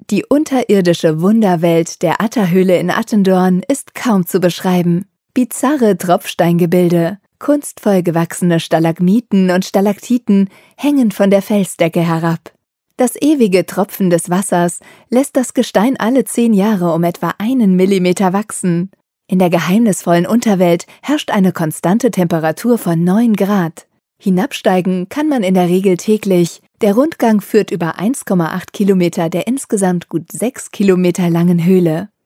Die unterirdische Wunderwelt der Atta-Höhle in Attendorn ist kaum zu beschreiben. Bizarre Tropfsteingebilde, kunstvoll gewachsene Stalagmiten und Stalaktiten hängen von der Felsdecke herab. Das ewige Tropfen des Wassers lässt das Gestein alle 10 Jahre um etwa 1 Millimeter wachsen. In der geheimnisvollen Unterwelt herrscht eine konstante Temperatur von 9 Grad. Hinabsteigen kann man in der Regel täglich. Der Rundgang führt über 1,8 Kilometer der insgesamt gut 6 Kilometer langen Höhle.